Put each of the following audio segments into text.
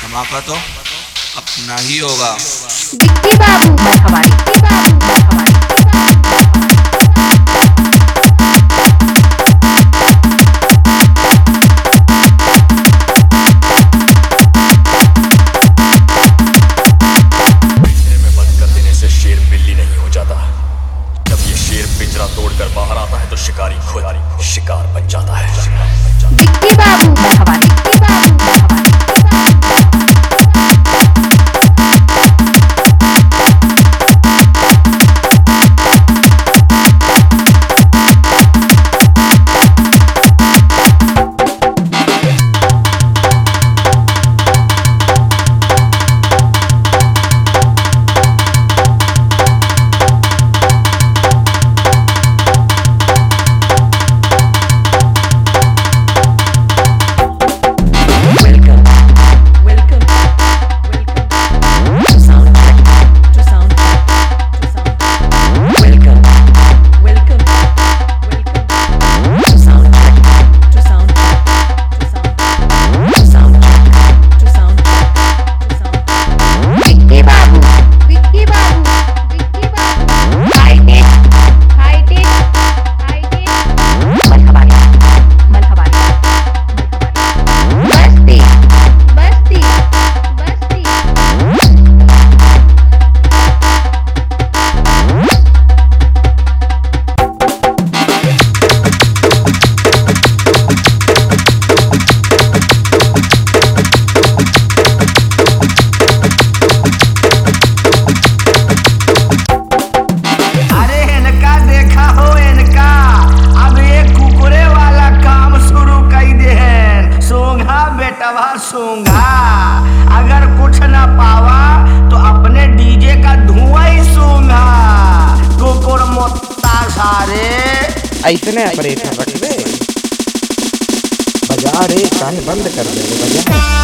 धमाका तो अपना ही होगा। विक्की बाबू मरहबारी, विक्की बाबू मरहबारी। तोड़कर बाहर आता है तो शिकारी खुद शिकार बन जाता है। विक्की बाबू मरहबारी, विक्की बाबू मरहबारी। सूंघा अगर कुछ ना पावा तो अपने डीजे का धुआं ही सूंघा। कुकुर मुत्ता सारे ऐसने ऑपरेटर रख दे, बजा रे कान बंद कर दे बजा।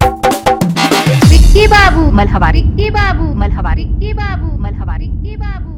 मलहबारी, विक्की बाबू मलहबारी, विक्की बाबू मलहबारी, विक्की बाबू।